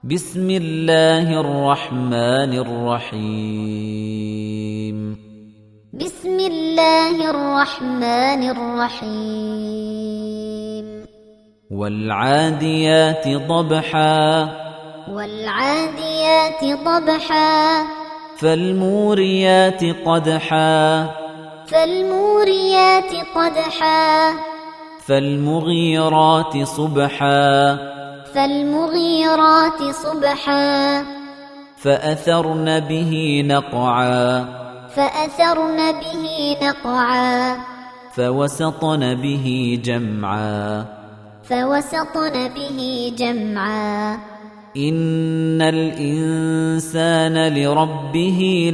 بسم الله الرحمن الرحيم بسم الله الرحمن الرحيم والعاديات ضبحا والعاديات ضبحا فالموريات قدحا فالموريات قدحا فالمغيرات صبحا فالمغيرات صبحا فأثرن به نقعا فأثرن به نقعا فوسطن به جمعا فوسطن به جمعا إن الإنسان لربه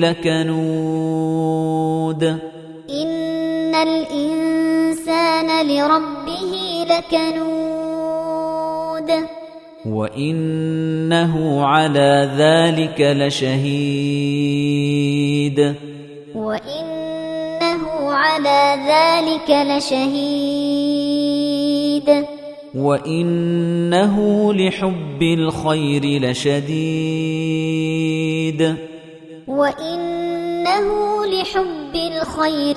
لكنود إن الإنسان لربه لكنود وإنه على ذلك لشهيد وإنه على ذلك لشهيد وإنه لحب الخير لشديد وإنه لحب الخير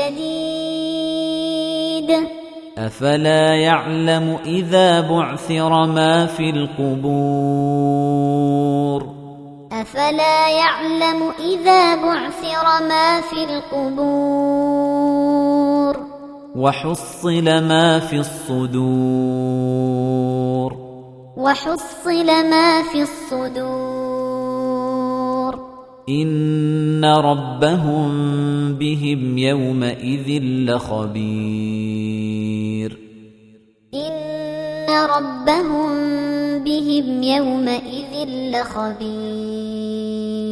لشديد أفلا يعلم إذا بعثر ما في القبور أفلا يعلم إذا بعثر ما في القبور وحصل ما في الصدور وحصل ما في الصدور إن ربهم بهم يومئذ لخبير إن ربهم بهم يومئذ لخبير